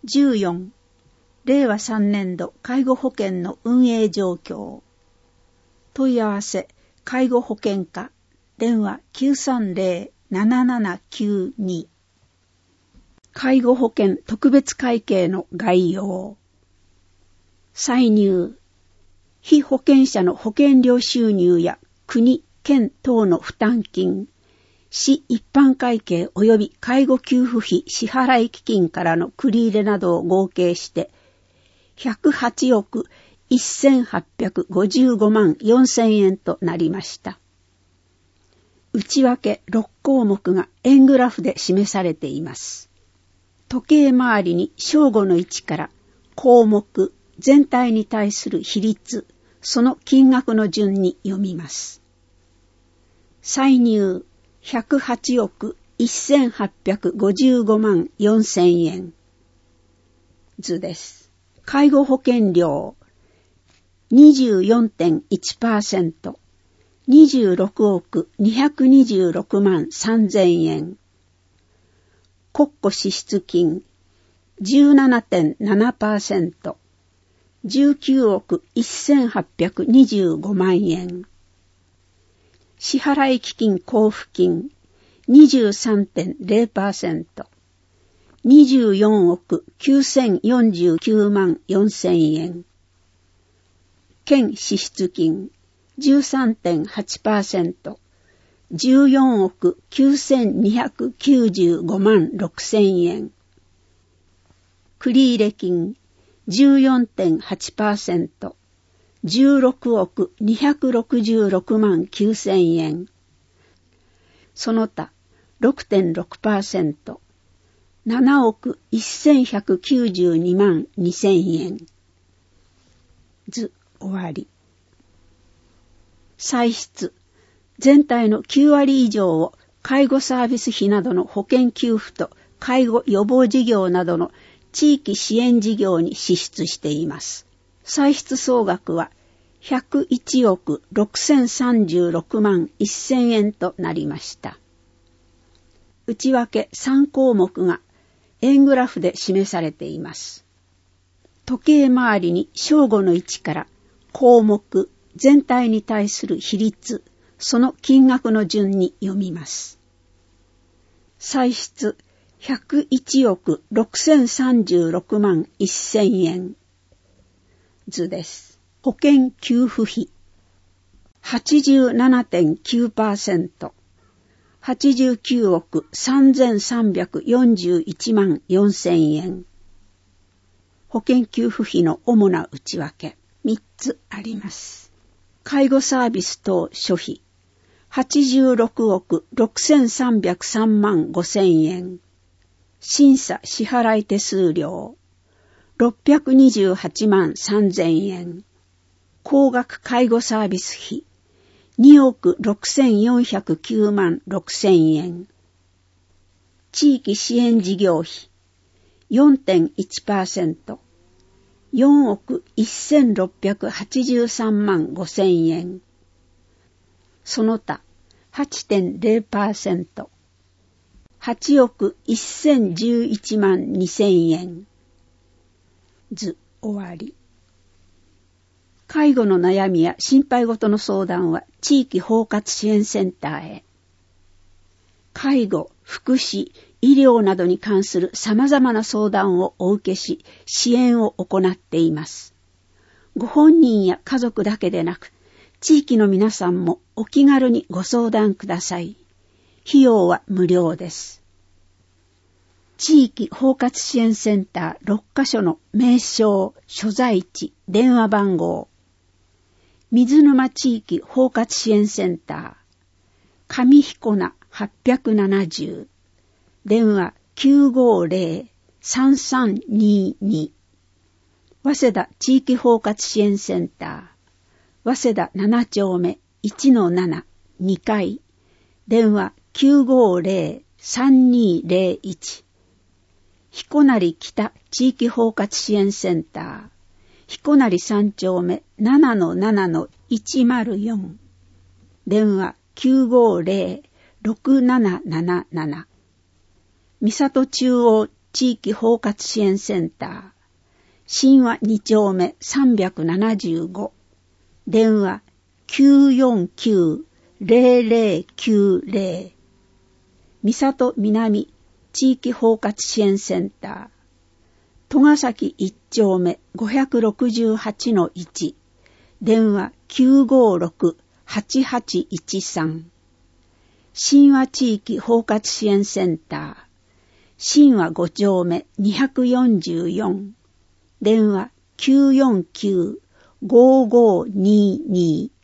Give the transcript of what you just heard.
14、令和3年度介護保険の運営状況。問い合わせ、介護保険課、電話 930-7792。介護保険特別会計の概要。歳入。被保険者の保険料収入や国、県等の負担金、市一般会計及び介護給付費支払い基金からの繰り入れなどを合計して108億1855万4000円となりました。内訳6項目が円グラフで示されています。時計回りに正午の位置から項目全体に対する比率、その金額の順に読みます。歳入108億1855万4000円。図です。介護保険料 24.1%、26億226万3000円。国庫支出金 17.7%、19億1825万円。支払い基金交付金 23.0%、24億9049万4000円。県支出金 13.8%、14億9295万6000円。繰入金 14.8%、16億266万9000円。その他 6.6%、7億1192万2000円。図終わり。歳出。全体の9割以上を介護サービス費などの保険給付と介護予防事業などの地域支援事業に支出しています。歳出総額は101億6036万1000円となりました。内訳3項目が円グラフで示されています。時計回りに正午の位置から項目全体に対する比率、その金額の順に読みます。歳出101億6036万1000円。図です。保険給付費 87.9%、89億3341万4000円。保険給付費の主な内訳3つあります。介護サービス等諸費86億6303万5000円。審査支払い手数料628万3000円。高額介護サービス費2億6409万6000円。地域支援事業費 4.1%、4億1683万5000円。その他 8.0%、8億1011万2000円。図終わり。介護の悩みや心配事の相談は地域包括支援センターへ。介護、福祉、医療などに関する様々な相談をお受けし、支援を行っています。ご本人や家族だけでなく、地域の皆さんもお気軽にご相談ください。費用は無料です。地域包括支援センター6カ所の名称、所在地、電話番号。水沼地域包括支援センター、上彦名870、電話950-3322。早稲田地域包括支援センター、早稲田7丁目 1-7、2階、電話950-3201。彦成北地域包括支援センター、彦成3丁目 7-7-104。電話950-6777。三郷中央地域包括支援センター、新和2丁目375、電話 949-0090、三郷南地域包括支援センター、戸ヶ崎1丁目568-1、電話 956-8813、新和地域包括支援センター、新和5丁目244、電話 949-5522、